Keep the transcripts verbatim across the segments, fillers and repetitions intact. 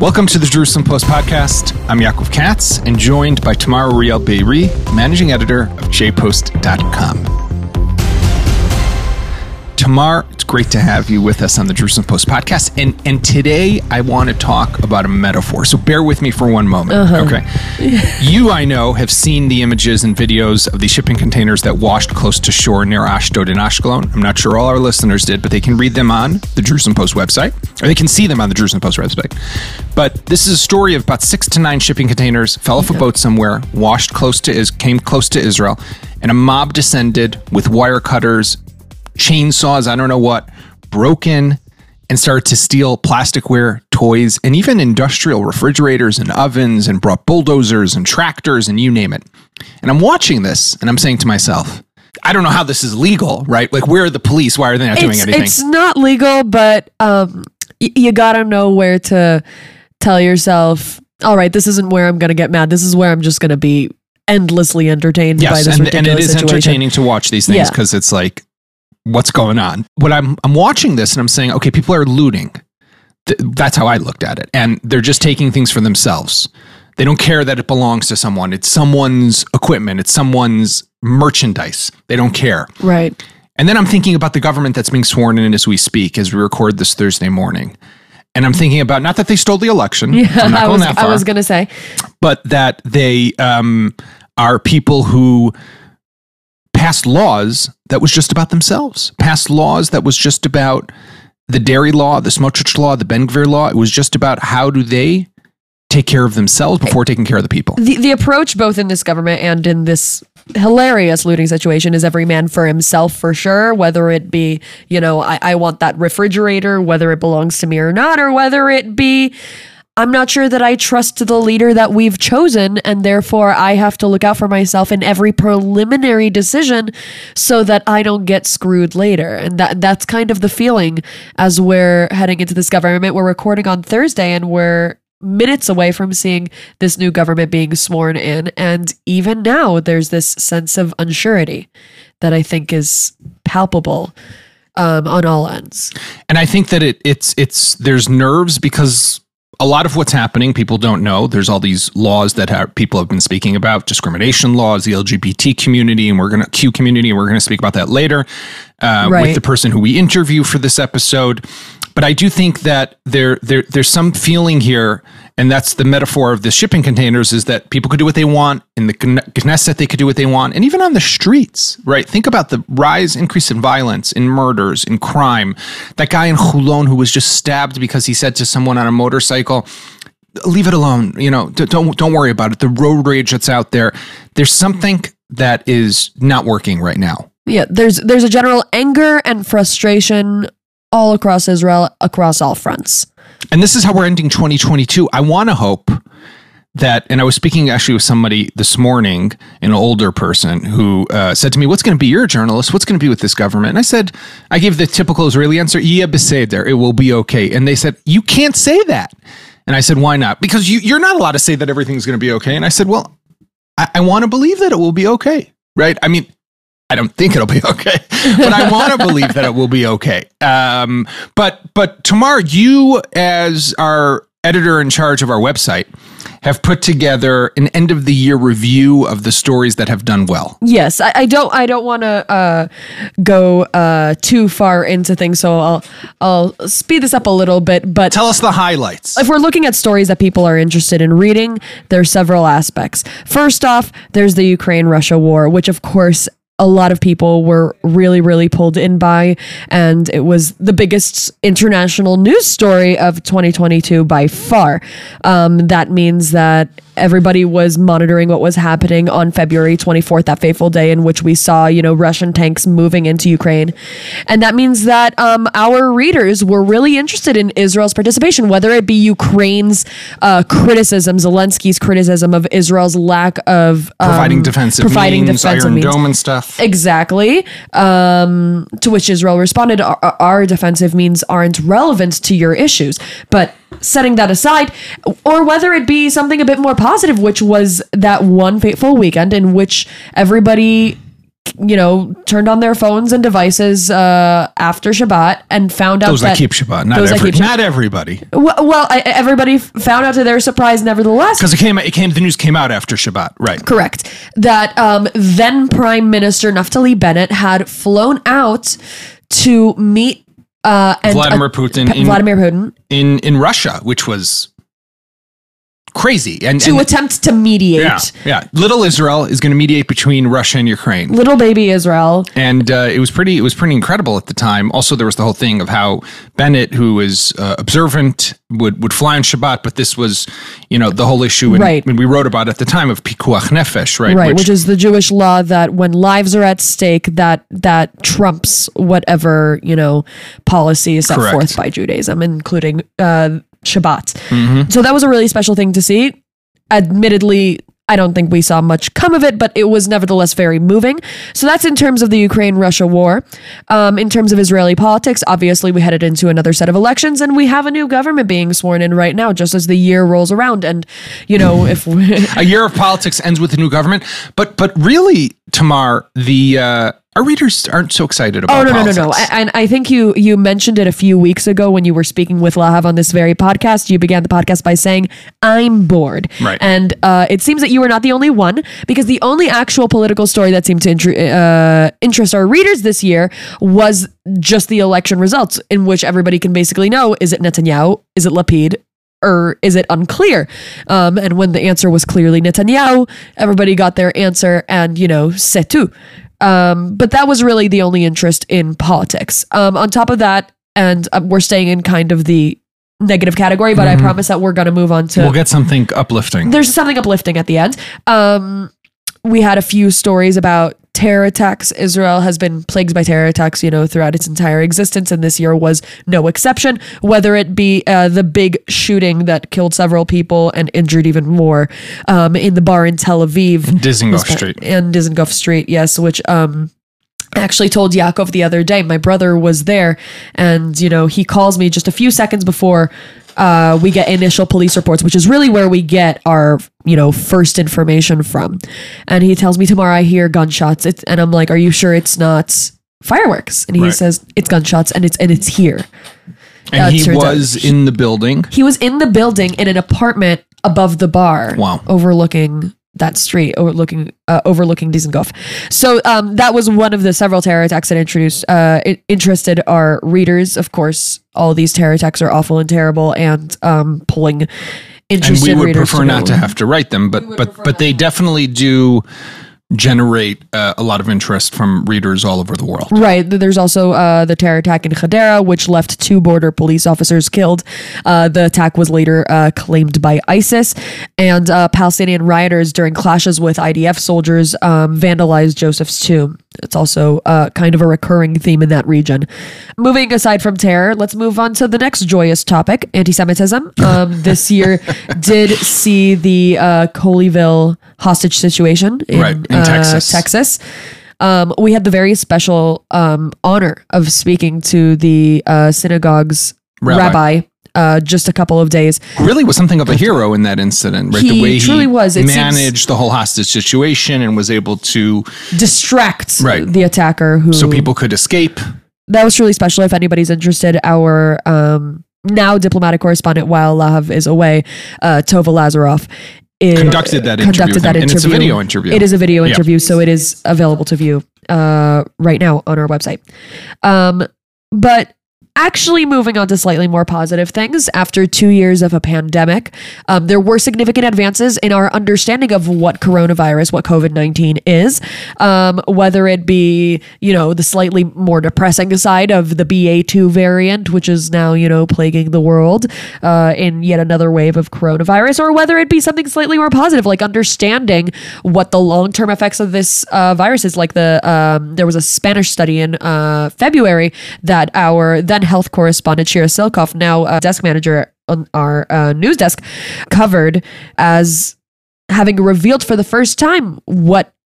Welcome to the Jerusalem Post podcast. I'm Yaakov Katz and joined by Tamar Ariel Be'eri, managing editor of j post dot com. Tamar, it's great to have you with us on the Jerusalem Post podcast. And and today I want to talk about a metaphor. So bear with me for one moment. Uh-huh. Okay. You, I know, have seen the images and videos of the shipping containers that washed close to shore near Ashdod and Ashkelon. I'm not sure all our listeners did, but they can read them on the Jerusalem Post website, or they can see them on the Jerusalem Post website. But this is a story of about six to nine shipping containers fell off a boat somewhere, washed close to is came close to Israel, and a mob descended with wire cutters, chainsaws, I don't know what, broke in and started to steal plasticware, toys, and even industrial refrigerators and ovens, and brought bulldozers and tractors and you name it. And I'm watching this and I'm saying to myself, I don't know how this is legal, right? Like, where are the police? Why are they not doing it's, anything? It's not legal, but um, y- you gotta know where to tell yourself, all right, this isn't where I'm gonna get mad. This is where I'm just gonna be endlessly entertained yes, by this and, ridiculous and it is situation. entertaining to watch these things because yeah. it's like, what's going on? What I'm I'm watching this and I'm saying, okay, people are looting. Th- that's how I looked at it. And they're just taking things for themselves. They don't care that it belongs to someone. It's someone's equipment. It's someone's merchandise. They don't care. Right. And then I'm thinking about the government that's being sworn in as we speak, as we record this Thursday morning. And I'm thinking about, not that they stole the election. Yeah, I'm not I going was, that far. I was going to say. But that they um, are people who passed laws that was just about themselves, passed laws that was just about the dairy law, the Smotrich law, the Ben Gvir law. It was just about how do they take care of themselves before taking care of the people. The, the approach both in this government and in this hilarious looting situation is every man for himself, for sure, whether it be, you know, I, I want that refrigerator, whether it belongs to me or not, or whether it be, I'm not sure that I trust the leader that we've chosen, and therefore I have to look out for myself in every preliminary decision so that I don't get screwed later. And that that's kind of the feeling as we're heading into this government. We're recording on Thursday and we're minutes away from seeing this new government being sworn in. And even now, there's this sense of unsurety that I think is palpable um, on all ends. And I think that it it's it's there's nerves because a lot of what's happening, people don't know. There's all these laws that are, people have been speaking about, discrimination laws, the L G B T community, and we're going to Q community, and we're going to speak about that later uh, right. with the person who we interview for this episode. But I do think that there, there, there's some feeling here, and that's the metaphor of the shipping containers, is that people could do what they want. In the Knesset, they could do what they want. And even on the streets, right? Think about the rise, increase in violence, in murders, in crime. That guy in Chulon who was just stabbed because he said to someone on a motorcycle, leave it alone. You know, don't, don't worry about it. The road rage that's out there. There's something that is not working right now. Yeah, there's there's a general anger and frustration all across Israel, across all fronts. And this is how we're ending twenty twenty-two. I want to hope that, and I was speaking actually with somebody this morning, an older person who uh, said to me, what's going to be, you're a journalist, what's going to be with this government? And I said, I gave the typical Israeli answer, yeah, beseder, it will be okay. And they said, you can't say that. And I said, why not? Because you, you're not allowed to say that everything's going to be okay. And I said, well, I, I want to believe that it will be okay, right? I mean, I don't think it'll be okay, but I want to believe that it will be okay. Um, but but Tamar, you as our editor in charge of our website have put together an end of the year review of the stories that have done well. Yes, I, I don't I don't want to uh, go uh, too far into things, so I'll I'll speed this up a little bit. But tell us the highlights. If we're looking at stories that people are interested in reading, there's several aspects. First off, there's the Ukraine-Russia war, which of course a lot of people were really, really pulled in by, and it was the biggest international news story of twenty twenty-two by far. Um, that means that everybody was monitoring what was happening on February twenty-fourth, that fateful day in which we saw, you know, Russian tanks moving into Ukraine. And that means that um, our readers were really interested in Israel's participation, whether it be Ukraine's uh, criticism, Zelensky's criticism of Israel's lack of um, providing defensive providing means, defensive Iron means. Dome and stuff. Exactly. Um, to which Israel responded, our, our defensive means aren't relevant to your issues. But setting that aside, or whether it be something a bit more positive, which was that one fateful weekend in which everybody you know, turned on their phones and devices uh, after Shabbat and found out those that... that keep Shabbat, not, those every, that keep not everybody. Well, well I, everybody found out to their surprise, nevertheless. Because it came, it came, the news came out after Shabbat, right? Correct. That um, then Prime Minister Naftali Bennett had flown out to meet uh, and, Vladimir uh, Putin, P- in, Vladimir Putin in in Russia, which was crazy, and to and, attempt to mediate. Yeah, yeah. Little Israel is going to mediate between Russia and Ukraine. Little baby Israel, and uh, it was pretty. It was pretty incredible at the time. Also, there was the whole thing of how Bennett, who was uh, observant, would would fly on Shabbat, but this was, you know, the whole issue. And, right. And we wrote about it at the time of pikuach nefesh, right? Right, which, which is the Jewish law that when lives are at stake, that that trumps whatever, you know, policy is set Correct. forth by Judaism, including uh, Shabbat. Mm-hmm. So that was a really special thing to see. Admittedly, I don't think we saw much come of it, but it was nevertheless very moving. So that's in terms of the Ukraine-Russia war. Um, in terms of Israeli politics, obviously we headed into another set of elections, and we have a new government being sworn in right now, just as the year rolls around. And, you know, if we a year of politics ends with a new government, but but really, Tamar, the uh, our readers aren't so excited about. Oh no politics. no no no! And I, I think you you mentioned it a few weeks ago when you were speaking with Lahav on this very podcast. You began the podcast by saying, "I'm bored," right? And uh, it seems that you were not the only one, because the only actual political story that seemed to int- uh, interest our readers this year was just the election results, in which everybody can basically know: is it Netanyahu? Is it Lapid? Or is it unclear? Um, and when the answer was clearly Netanyahu, everybody got their answer, and, you know, c'est tout. Um, but that was really the only interest in politics. Um, on top of that, and uh, we're staying in kind of the negative category, but mm-hmm. I promise that we're going to move on to... We'll get something uplifting. There's something uplifting at the end. Um, we had a few stories about terror attacks. Israel has been plagued by terror attacks, you know, throughout its entire existence, and this year was no exception, whether it be uh, the big shooting that killed several people and injured even more um, in the bar in Tel Aviv. Dizengoff Street. And Dizengoff Street, yes, which... Um, I actually told Yaakov the other day, my brother was there, and, you know, he calls me just a few seconds before uh, we get initial police reports, which is really where we get our, you know, first information from. And he tells me, tomorrow I hear gunshots. It's, and I'm like, are you sure it's not fireworks? And he right. says, it's gunshots, and it's and it's here. And uh, he was out. in the building? He was in the building in an apartment above the bar. Wow. Overlooking that street, overlooking uh, overlooking Dizengoff. So um, that was one of the several terror attacks that introduced uh, it interested our readers. Of course, all these terror attacks are awful and terrible, and um, pulling interested readers. And we would prefer to not to have to write them, but but but they definitely do generate uh, a lot of interest from readers all over the world. Right. There's also uh, the terror attack in Hadera, which left two border police officers killed. Uh, the attack was later uh, claimed by ISIS, and uh, Palestinian rioters during clashes with I D F soldiers um, vandalized Joseph's tomb. It's also uh, kind of a recurring theme in that region. Moving aside from terror, let's move on to the next joyous topic, anti-Semitism. Um, this year did see the uh, Colleyville hostage situation in, right, in uh, Texas. Texas. Um, we had the very special um, honor of speaking to the uh, synagogue's rabbi, rabbi uh, just a couple of days. Really was something of a hero in that incident, right? He the way truly he was. It managed the whole hostage situation and was able to distract right. the attacker, who so people could escape. That was truly special. If anybody's interested, our um, now diplomatic correspondent while Lahav is away, uh, Tova Lazaroff, It, conducted that interview, conducted that and interview. it's a video interview. It is a video yeah. interview, so it is available to view uh, right now on our website. Um, but actually moving on to slightly more positive things, after two years of a pandemic, um, there were significant advances in our understanding of what coronavirus, what COVID nineteen is, um, whether it be, you know, the slightly more depressing side of the B A two variant, which is now, you know, plaguing the world uh, in yet another wave of coronavirus, or whether it be something slightly more positive, like understanding what the long-term effects of this uh, virus is. Like the um, there was a Spanish study in uh, February that our then health correspondent Shira Silkoff, now uh, desk manager on our uh, news desk, covered as having revealed for the first time what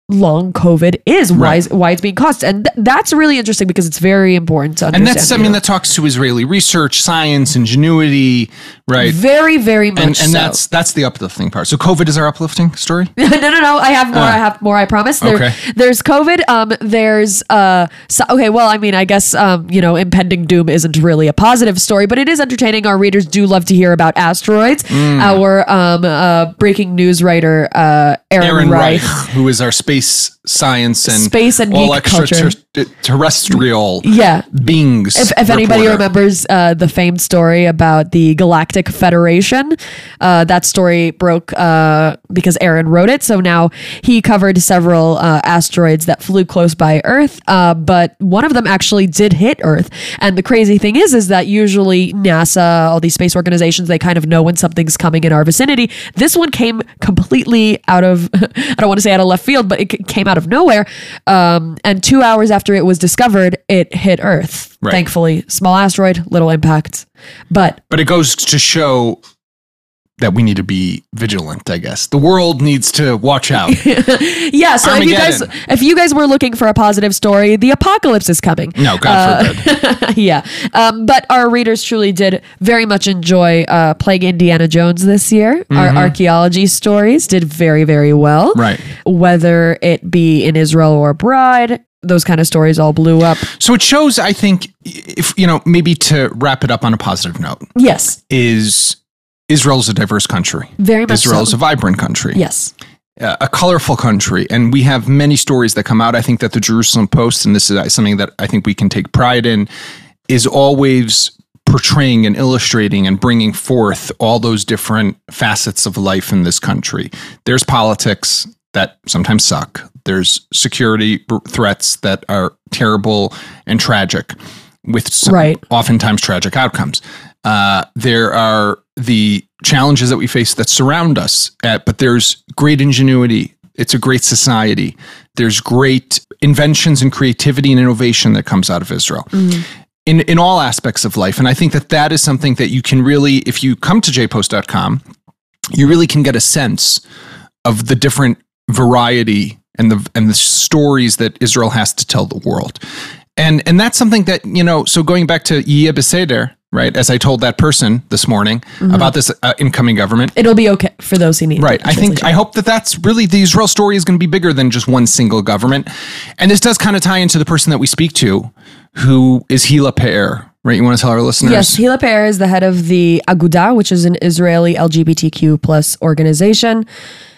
long COVID is, why, Right. is, why it's being caused. And th- that's really interesting because it's very important to And understand. that's, I you mean, know. that talks to Israeli research, science, ingenuity, right? Very, very much And, and so. that's that's the uplifting part. So COVID is our uplifting story? no, no, no. I have more. Ah. I have more. I promise. There, Okay. There's COVID. Um. There's uh. So, okay. Well, I mean, I guess um. You know, impending doom isn't really a positive story, but it is entertaining. Our readers do love to hear about asteroids. Mm. Our um. Uh. Breaking news writer. Uh. Aaron, Aaron Reich. Reich, who is our space science and Space and all geek culture. extraterrestrial Yeah. beings. If, if anybody reporter. remembers uh, the famed story about the Galactic Federation, uh, that story broke uh, because Aaron wrote it. So now he covered several uh, asteroids that flew close by Earth, uh, but one of them actually did hit Earth. And the crazy thing is, is that usually NASA, all these space organizations, they kind of know when something's coming in our vicinity. This one came completely out of, I don't want to say out of left field, but it c- came out of nowhere. Um, and two hours after it was discovered, it hit Earth. Right. Thankfully, small asteroid, little impact. But But it goes to show that we need to be vigilant, I guess. The world needs to watch out. yeah, so if you guys Armageddon. if you guys were looking for a positive story, the apocalypse is coming. No, God forbid. yeah. Um, but our readers truly did very much enjoy uh, playing Indiana Jones this year. Our archaeology stories did very, very well. Right. Whether it be in Israel or abroad, those kind of stories all blew up. So it shows, I think, if, you know, maybe to wrap it up on a positive note, Yes, is Israel's a diverse country. very much Israel's so. a vibrant country. Yes. Uh, a colorful country. And we have many stories that come out. I think that the Jerusalem Post, and this is something that I think we can take pride in, is always portraying and illustrating and bringing forth all those different facets of life in this country. There's politics that sometimes suck. There's security threats that are terrible and tragic, with some, Right. oftentimes tragic outcomes. Uh, there are the challenges that we face that surround us, uh, but there's great ingenuity. It's a great society. There's great inventions and creativity and innovation that comes out of Israel. In, in all aspects of life. And I think that that is something that you can really, if you come to j post dot com, you really can get a sense of the different variety and the and the stories that Israel has to tell the world. And and that's something that, you know, so going back to Yeh Beseder, right, as I told that person this morning about this uh, incoming government. It'll be okay for those who need Right. it. I think, I hope that that's really, the Israel story is going to be bigger than just one single government. And this does kind of tie into the person that we speak to, who is Hila Pe'er, right? You want to tell our listeners? Yes, Hila Pe'er is the head of the Aguda, which is an Israeli L G B T Q plus organization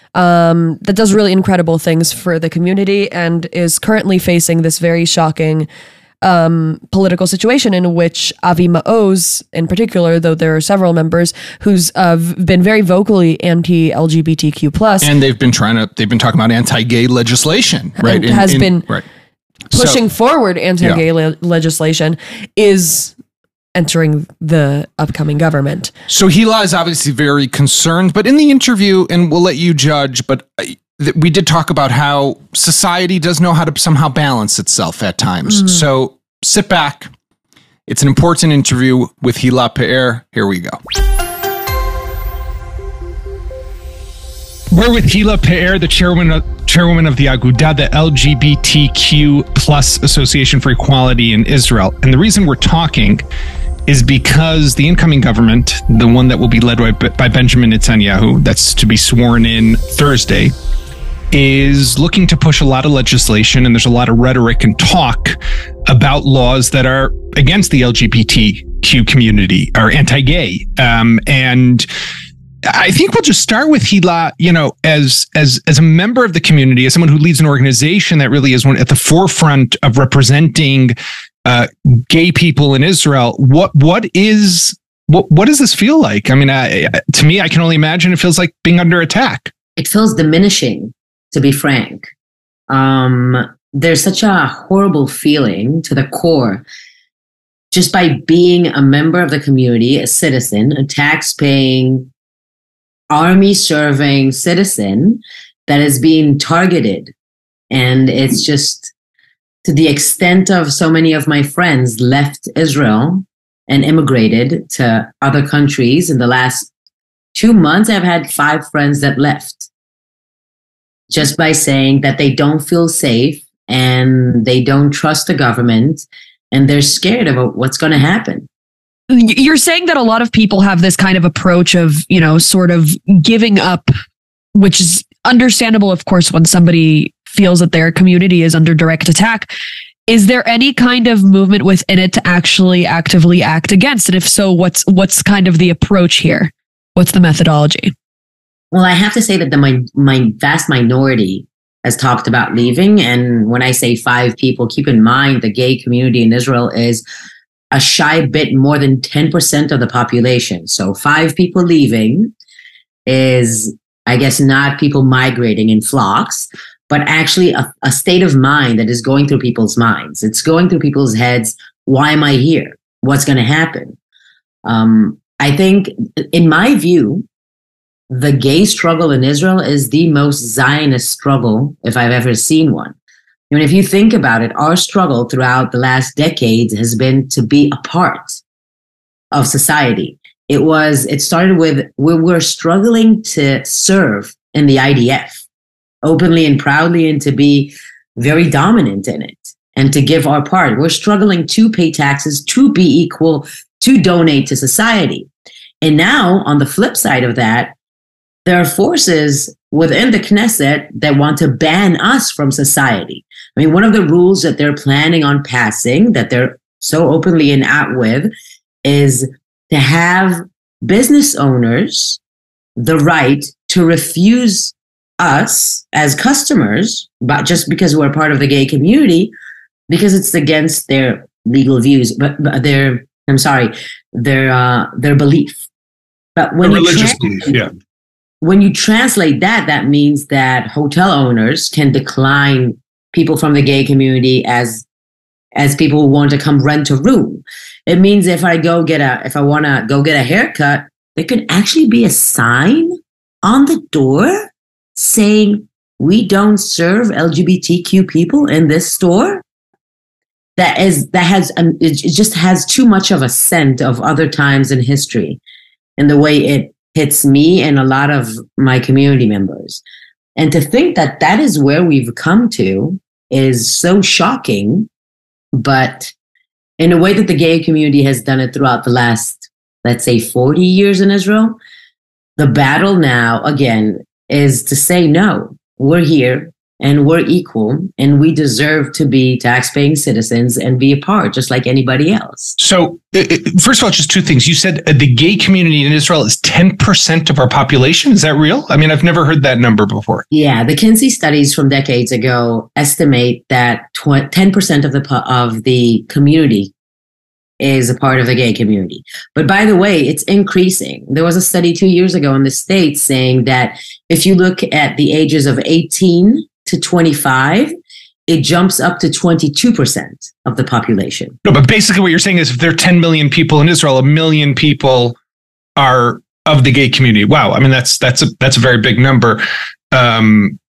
um, that does really incredible things for the community and is currently facing this very shocking um, political situation in which Avi Maoz, in particular, though there are several members who's uh, v- been very vocally anti-L G B T Q plus, And they've been trying to, they've been talking about anti-gay legislation, right? And has been right. pushing So- forward anti-gay le- legislation, is entering the upcoming government. So Hila is obviously very concerned, but in the interview, and we'll let you judge, but uh, th- we did talk about how society does know how to somehow balance itself at times. So sit back. It's an important interview with Hila Pe'er. Here we go. We're with Hila Pe'er, the chairwoman of, chairwoman of the Aguda, the L G B T Q plus Association for Equality in Israel. And the reason we're talking is because the incoming government, the one that will be led by, by Benjamin Netanyahu, that's to be sworn in Thursday, is looking to push a lot of legislation, and there's a lot of rhetoric and talk about laws that are against the L G B T Q community, or anti-gay. Um, and I think we'll just start with Hila, you know, as as as a member of the community, as someone who leads an organization that really is one at the forefront of representing uh, gay people in Israel. What what is what what does this feel like? I mean, I, to me, I can only imagine it feels like being under attack. It feels diminishing, to be frank. Um, there's such a horrible feeling to the core just by being a member of the community, a citizen, a tax-paying, army-serving citizen that is being targeted. And it's just to the extent of so many of my friends left Israel and immigrated to other countries. In the last two months, I've had five friends that left. just by saying that they don't feel safe and they don't trust the government and they're scared about what's going to happen. You're saying that a lot of people have this kind of approach of, you know, sort of giving up, which is understandable, of course, when somebody feels that their community is under direct attack. Is there any kind of movement within it to actually actively act against it? If so, what's what's kind of the approach here? What's the methodology? Well, I have to say that the my, my vast minority has talked about leaving. And when I say five people, keep in mind the gay community in Israel is a shy bit more than ten percent of the population. So five people leaving is, I guess, not people migrating in flocks, but actually a, a state of mind that is going through people's minds. It's going through people's heads. Why am I here? What's going to happen? Um, I think, in my view, the gay struggle in Israel is the most Zionist struggle, if I've ever seen one. I mean, if you think about it, our struggle throughout the last decades has been to be a part of society. It was, it started with, we were struggling to serve in the I D F openly and proudly and to be very dominant in it and to give our part. We're struggling to pay taxes, to be equal, to donate to society. And now on the flip side of that, there are forces within the Knesset that want to ban us from society. I mean, one of the rules that they're planning on passing, that they're so openly in out with, is to have business owners the right to refuse us as customers, but just because we're part of the gay community, because it's against their legal views, but, but their, I'm sorry, their uh, their belief. But when a you religious trans- belief, yeah. When you translate that, that means that hotel owners can decline people from the gay community as as people who want to come rent a room. It means if I go get a if I want to go get a haircut, there could actually be a sign on the door saying we don't serve L G B T Q people in this store. That is that has um, it just has too much of a scent of other times in history, and the way it hits me and a lot of my community members. And to think that that is where we've come to is so shocking. But in a way that the gay community has done it throughout the last, let's say, forty years in Israel, the battle now, again, is to say, no, we're here and we're equal and we deserve to be tax-paying citizens and be a part just like anybody else. So, uh, first of all, just two things. You said uh, the gay community in Israel is ten percent of our population. Is that real? I mean, I've never heard that number before. Yeah, the Kinsey studies from decades ago estimate that tw- ten percent of the of the community is a part of the gay community. But by the way, it's increasing. There was a study two years ago in the States saying that if you look at the ages of eighteen to twenty-five, it jumps up to twenty-two percent of the population. No, but basically what you're saying is if there are ten million people in Israel, a million people are of the gay community. Wow. I mean, that's that's a that's a very big number. Um,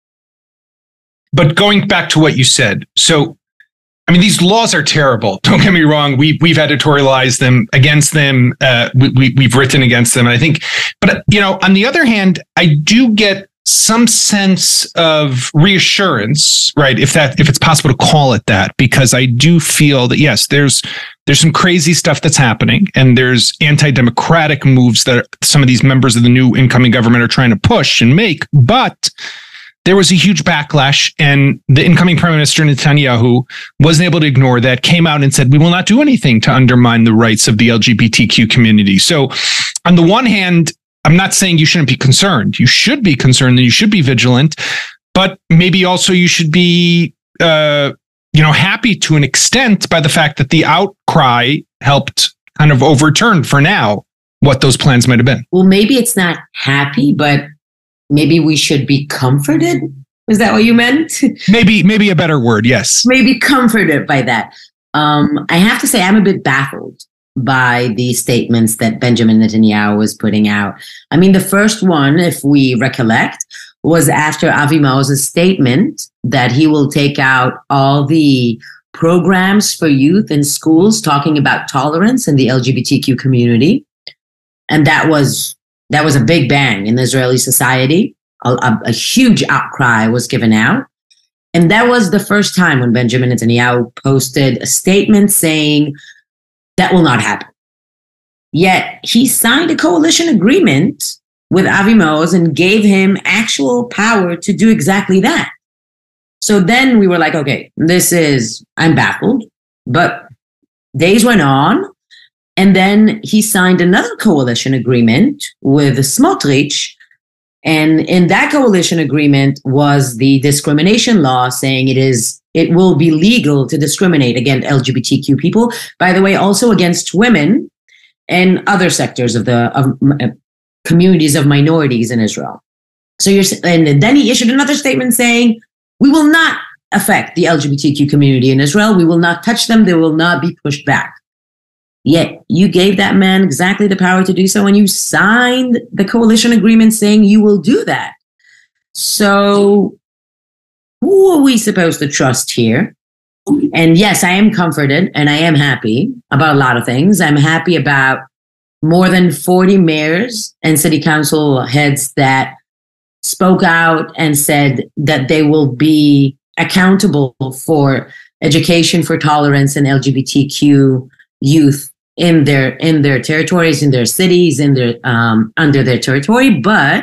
but going back to what you said, so I mean, these laws are terrible. Don't get me wrong. We we've editorialized them against them. Uh, we, we we've written against them. And I think, but you know, on the other hand, I do get some sense of reassurance, right? If that, if it's possible to call it that, because I do feel that yes, there's there's some crazy stuff that's happening, and there's anti-democratic moves that some of these members of the new incoming government are trying to push and make, but there was a huge backlash, and the incoming Prime Minister Netanyahu wasn't able to ignore that, came out and said, we will not do anything to undermine the rights of the L G B T Q community. So on the one hand, I'm not saying you shouldn't be concerned. You should be concerned and you should be vigilant, but maybe also you should be, uh, you know, happy to an extent by the fact that the outcry helped kind of overturn for now what those plans might have been. Well, maybe it's not happy, but maybe we should be comforted. Is that what you meant? Maybe, maybe a better word. Yes. Maybe comforted by that. Um, I have to say I'm a bit baffled by the statements that Benjamin Netanyahu was putting out. I mean, the first one, if we recollect, was after Avi Maoz's statement that he will take out all the programs for youth in schools talking about tolerance in the L G B T Q community. And that was that was a big bang in Israeli society. a, a, a huge outcry was given out. And that was the first time when Benjamin Netanyahu posted a statement saying that will not happen. Yet he signed a coalition agreement with Avi Maoz and gave him actual power to do exactly that. So then we were like, okay, this is, I'm baffled. But days went on, and then he signed another coalition agreement with Smotrich. And in that coalition agreement was the discrimination law saying it is, it will be legal to discriminate against L G B T Q people. By the way, also against women and other sectors of the of uh, communities of minorities in Israel. So you're, and then he issued another statement saying, we will not affect the L G B T Q community in Israel. We will not touch them. They will not be pushed back. Yet you gave that man exactly the power to do so, and you signed the coalition agreement saying you will do that. So who are we supposed to trust here? And yes, I am comforted and I am happy about a lot of things. I'm happy about more than forty mayors and city council heads that spoke out and said that they will be accountable for education for tolerance and L G B T Q youth in their in their territories, in their cities, in their um, under their territory, but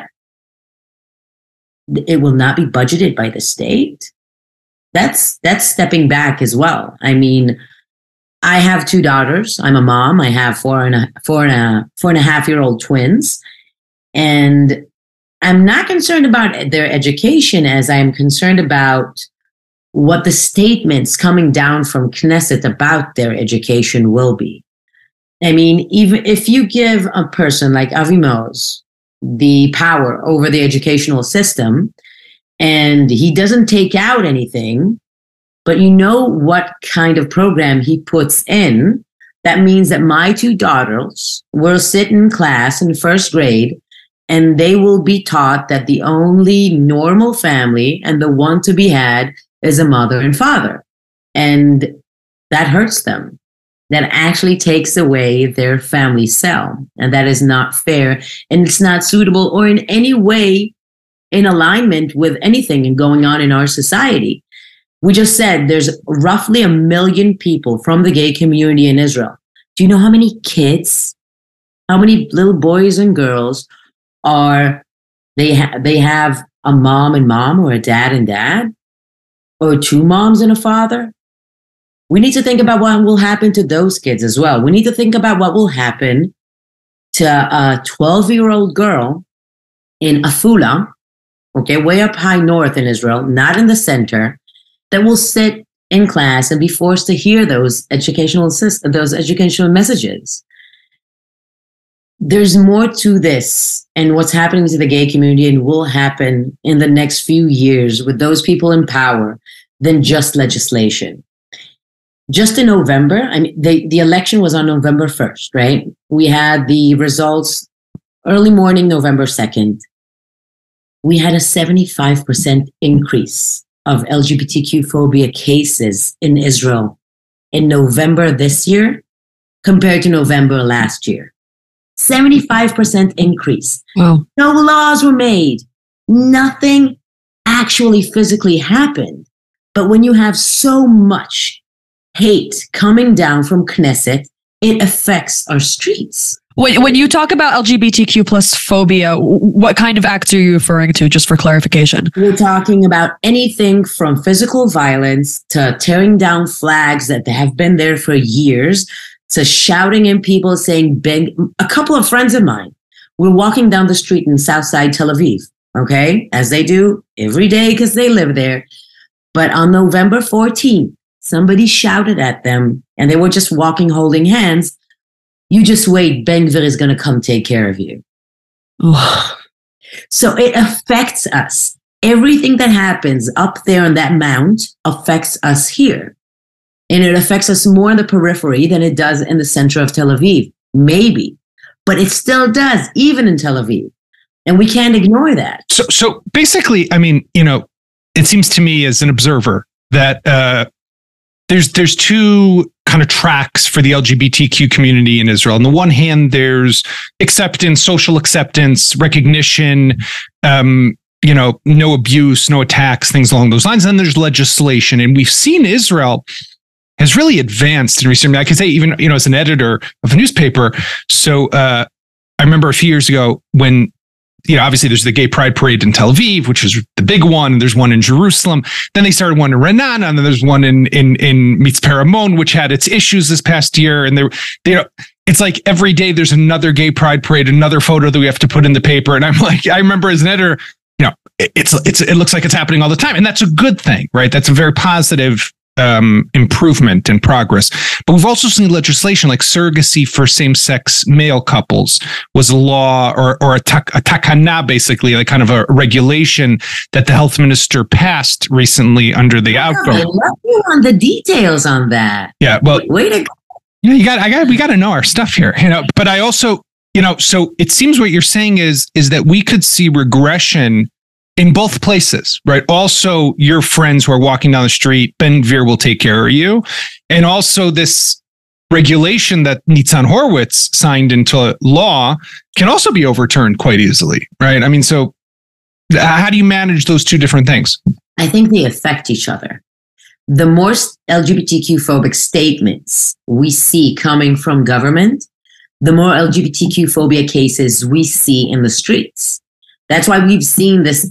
it will not be budgeted by the state. That's that's stepping back as well. I mean, I have two daughters. I'm a mom. I have four and a four and a four and a half year old twins, and I'm not concerned about their education as I am concerned about what the statements coming down from Knesset about their education will be. I mean, even if you give a person like Avi Maoz the power over the educational system and he doesn't take out anything, but you know what kind of program he puts in, that means that my two daughters will sit in class in first grade and they will be taught that the only normal family and the one to be had is a mother and father. And that hurts them. That actually takes away their family cell. And that is not fair. And it's not suitable or in any way in alignment with anything going on in our society. We just said there's roughly a million people from the gay community in Israel. Do you know how many kids, how many little boys and girls are, they, ha- they have a mom and mom or a dad and dad? Or two moms and a father? We need to think about what will happen to those kids as well. We need to think about what will happen to a twelve-year-old girl in Afula, okay, way up high north in Israel, not in the center, that will sit in class and be forced to hear those educational those educational messages. There's more to this and what's happening to the gay community and will happen in the next few years with those people in power than just legislation. Just in November, I mean, the, the election was on November first, right? We had the results early morning, November second. We had a seventy-five percent increase of L G B T Q phobia cases in Israel in November this year compared to November last year. seventy-five percent increase. Wow. No laws were made. Nothing actually physically happened. But when you have so much hate coming down from Knesset, it affects our streets. When, when you talk about L G B T Q plus phobia, what kind of acts are you referring to, just for clarification? We're talking about anything from physical violence to tearing down flags that have been there for years, to shouting in people saying, big. A couple of friends of mine were walking down the street in Southside Tel Aviv, okay, as they do every day because they live there. But on November fourteenth, somebody shouted at them and they were just walking holding hands. You just wait, Ben Gvir is going to come take care of you. So it affects us. Everything that happens up there on that mount affects us here. And it affects us more in the periphery than it does in the center of Tel Aviv. Maybe. But it still does, even in Tel Aviv. And we can't ignore that. So, so basically, I mean, you know, it seems to me as an observer that uh, there's there's two kind of tracks for the L G B T Q community in Israel. On the one hand, there's acceptance, social acceptance, recognition, um, you know, no abuse, no attacks, things along those lines. And then there's legislation. And we've seen Israel has really advanced in recent. I can say even, you know, as an editor of a newspaper. So uh, I remember a few years ago when, you know, obviously there's the Gay Pride Parade in Tel Aviv, which is the big one. And there's one in Jerusalem. Then they started one in Renana, and then there's one in in in Mitzpe Ramon, which had its issues this past year. And they, they, it's like every day there's another Gay Pride Parade, another photo that we have to put in the paper. And I'm like, I remember as an editor, you know, it's it's it looks like it's happening all the time, and that's a good thing, right? That's a very positive um, improvement and progress. But we've also seen legislation like surrogacy for same-sex male couples was a law or or a, tak, a takana, basically, like kind of a regulation that the health minister passed recently under the wow, outgo. I love you on the details on that. Yeah, well, way to go. You know, you got I got we got to know our stuff here, you know. But I also, you know, so it seems what you're saying is is that we could see regression in both places, right? Also, your friends who are walking down the street, Ben Gvir will take care of you. And also this regulation that Nitzan Horowitz signed into law can also be overturned quite easily, right? I mean, so how do you manage those two different things? I think they affect each other. The more L G B T Q phobic statements we see coming from government, the more L G B T Q phobia cases we see in the streets. That's why we've seen this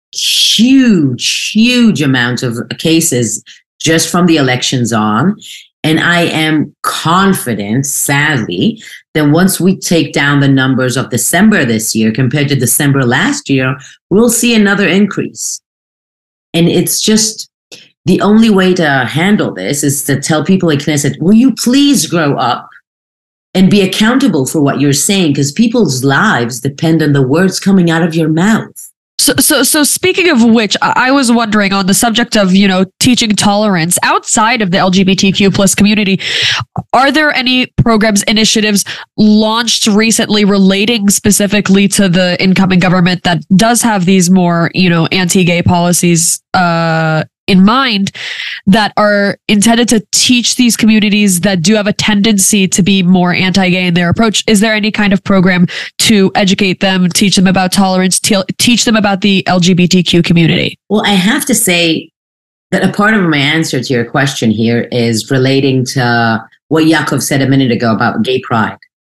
huge, huge amount of cases just from the elections on. And I am confident, sadly, that once we take down the numbers of December this year compared to December last year, we'll see another increase. And it's just the only way to handle this is to tell people at Knesset, will you please grow up and be accountable for what you're saying? Because people's lives depend on the words coming out of your mouth. So, so, so speaking of which, I was wondering on the subject of, you know, teaching tolerance outside of the L G B T Q plus community, are there any programs, initiatives launched recently relating specifically to the incoming government that does have these more, you know, anti-gay policies, uh, in mind that are intended to teach these communities that do have a tendency to be more anti-gay in their approach? Is there any kind of program to educate them, teach them about tolerance, te- teach them about the L G B T Q community? Well, I have to say that a part of my answer to your question here is relating to what Yaakov said a minute ago about gay pride.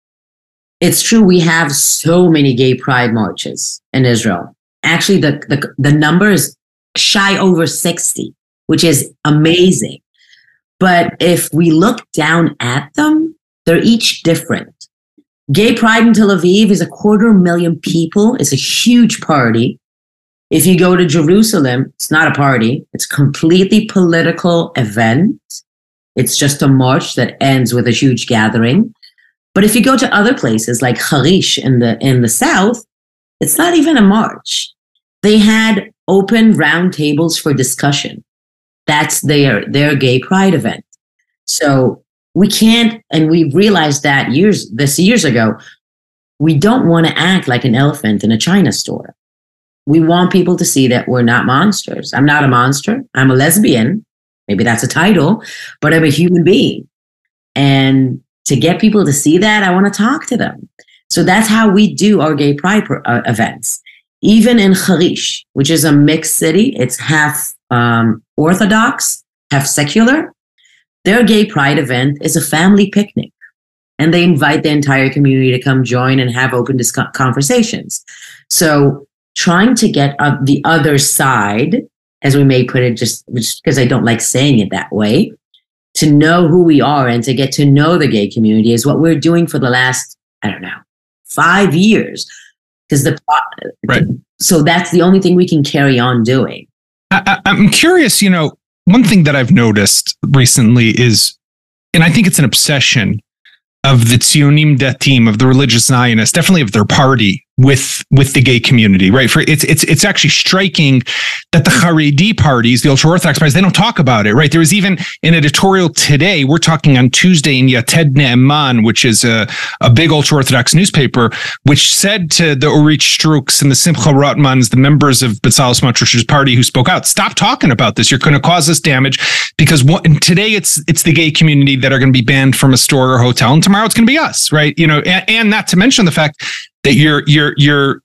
It's true, we have so many gay pride marches in Israel. Actually, the, the, the number is shy over sixty, which is amazing. But if we look down at them, they're each different. Gay Pride in Tel Aviv is a quarter million people. It's a huge party. If you go to Jerusalem, it's not a party. It's a completely political event. It's just a march that ends with a huge gathering. But if you go to other places like Harish in the in the south, it's not even a march. They had open round tables for discussion. That's their their gay pride event. So we can't, and we realized that years this years ago, we don't want to act like an elephant in a china store. We want people to see that we're not monsters. I'm not a monster. I'm a lesbian. Maybe that's a title, but I'm a human being. And to get people to see that, I want to talk to them. So that's how we do our gay pride uh, events. Even in Harish, which is a mixed city, it's half um, Orthodox, half secular. Their gay pride event is a family picnic. And they invite the entire community to come join and have open dis- conversations. So trying to get uh, the other side, as we may put it, just because I don't like saying it that way, to know who we are and to get to know the gay community is what we're doing for the last, I don't know, five years. Because the right. So that's the only thing we can carry on doing. I, I'm curious, you know, one thing that I've noticed recently is, and I think it's an obsession of the Tzionim Datim, of the religious Zionists, definitely of their party with with the gay community, right? For it's it's it's actually striking that the Haredi parties, the ultra-Orthodox parties, they don't talk about it, right? There was even an editorial today, we're talking on Tuesday in Yated Ne'eman, which is a, a big ultra-Orthodox newspaper, which said to the Orit Struks and the Simcha Rotmans, the members of Bezalel Smotrich's party who spoke out, stop talking about this. You're going to cause us damage because what, and today it's it's the gay community that are going to be banned from a store or hotel, and tomorrow it's going to be us, right? You know, and, and not to mention the fact that you're you're you're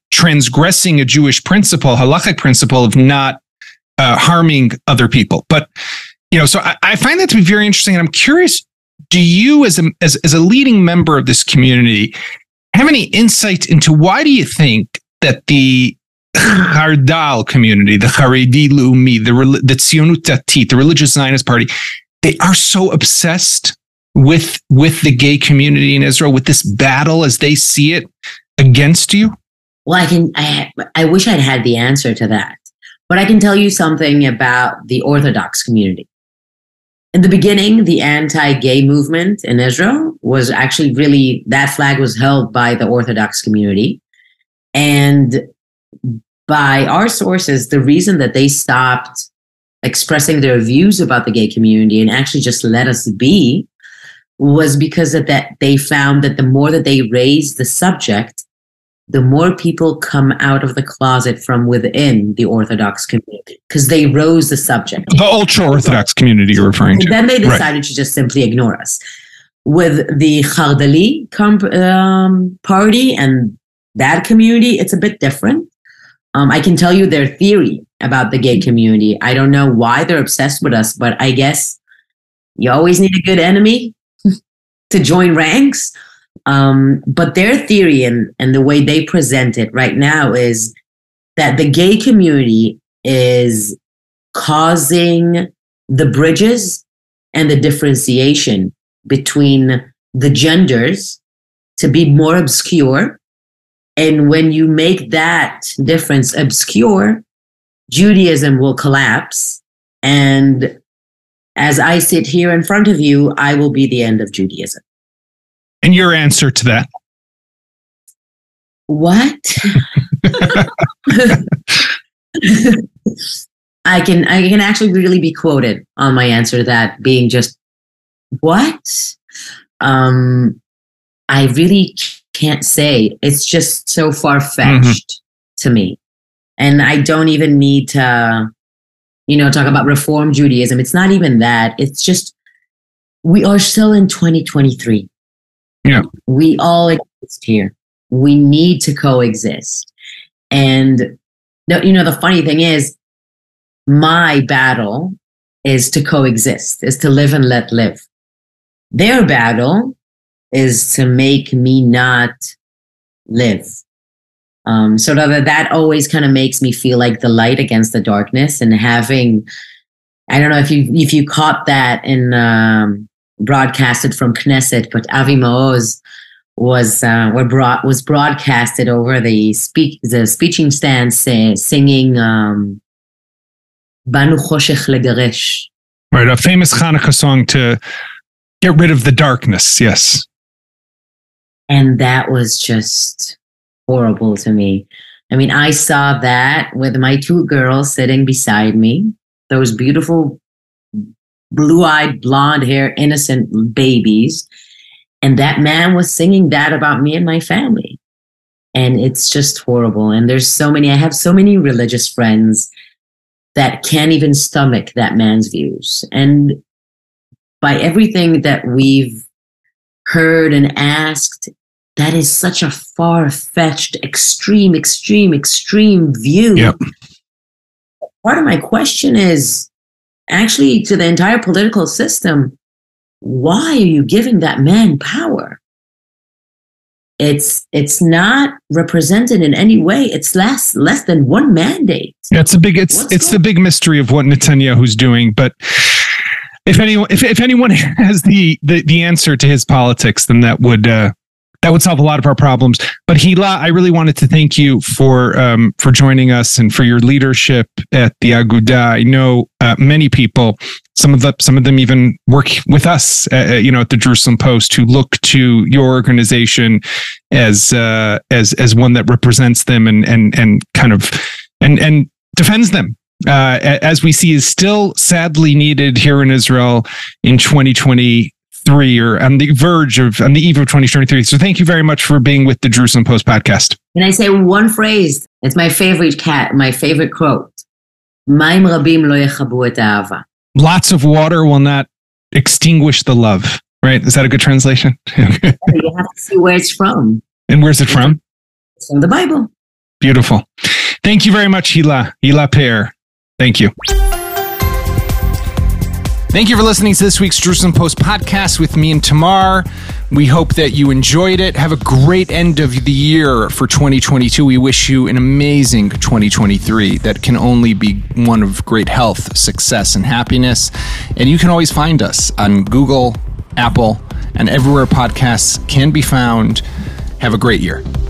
transgressing a Jewish principle, halachic principle of not uh, harming other people. But, you know, so I, I find that to be very interesting. And I'm curious, do you as a, as, as a leading member of this community have any insight into why do you think that the Hardal community, the Haredi Leumi, the, the Tzionut Datit, the religious Zionist party, they are so obsessed with, with the gay community in Israel, with this battle as they see it against you? Well, I can. I I wish I'd had the answer to that, but I can tell you something about the Orthodox community. In the beginning, the anti-gay movement in Israel was actually really, that flag was held by the Orthodox community, and by our sources, the reason that they stopped expressing their views about the gay community and actually just let us be was because of that they found that the more that they raised the subject, the more people come out of the closet from within the Orthodox community because they rose the subject. The ultra-Orthodox community you're referring to. And then they decided right. to just simply ignore us. With the Hardali comp- um, party and that community, it's a bit different. Um, I can tell you their theory about the gay community. I don't know why they're obsessed with us, but I guess you always need a good enemy to join ranks. Um, but their theory and, and the way they present it right now is that the gay community is causing the bridges and the differentiation between the genders to be more obscure. And when you make that difference obscure, Judaism will collapse. And as I sit here in front of you, I will be the end of Judaism. And your answer to that? What? I can I can actually really be quoted on my answer to that being just, what? Um, I really can't say. It's just so far-fetched mm-hmm. to me. And I don't even need to, you know, talk about Reform Judaism. It's not even that. It's just, we are still in twenty twenty-three. Yeah. We all exist here. We need to coexist. And, you know, the funny thing is, my battle is to coexist, is to live and let live. Their battle is to make me not live. Um, so that, that always kind of makes me feel like the light against the darkness, and having, I don't know if you if you caught that in um, broadcasted from Knesset, but Avi Maoz was uh, were brought was broadcasted over the speak the speeching stand say, singing um, Banu Choshech Legaresh. Right, a famous Hanukkah song to get rid of the darkness. Yes, and that was just horrible to me. I mean, I saw that with my two girls sitting beside me, those beautiful blue-eyed, blonde-hair, innocent babies. And that man was singing that about me and my family. And it's just horrible. And there's so many, I have so many religious friends that can't even stomach that man's views. And by everything that we've heard and asked, that is such a far-fetched, extreme, extreme, extreme view. Yep. Part of my question is actually to the entire political system, why are you giving that man power? It's it's not represented in any way. It's less less than one mandate. Yeah, it's a big it's What's it's going? the big mystery of what Netanyahu's doing. But if anyone if if anyone has the the, the answer to his politics, then that would uh, that would solve a lot of our problems. But Hila, I really wanted to thank you for um, for joining us and for your leadership at the Aguda. I know uh, many people, some of the some of them even work with us, uh, you know, at the Jerusalem Post, who look to your organization as uh, as as one that represents them and and and kind of and and defends them. Uh, as we see, is still sadly needed here in Israel in twenty twenty-three, or on the verge of, on the eve of twenty twenty-three. So thank you very much for being with the Jerusalem Post podcast. Can I say one phrase? It's my favorite cat, my favorite quote. Mayim rabim lo yechabu et ha'ava. Lots of water will not extinguish the love. Right? Is that a good translation? You have to see where it's from. And where's it from? It's from the Bible. Beautiful. Thank you very much, Hila. Hila Pear. Thank you. Thank you for listening to this week's Jerusalem Post podcast with me and Tamar. We hope that you enjoyed it. Have a great end of the year for twenty twenty-two. We wish you an amazing twenty twenty-three that can only be one of great health, success, and happiness. And you can always find us on Google, Apple, and everywhere podcasts can be found. Have a great year.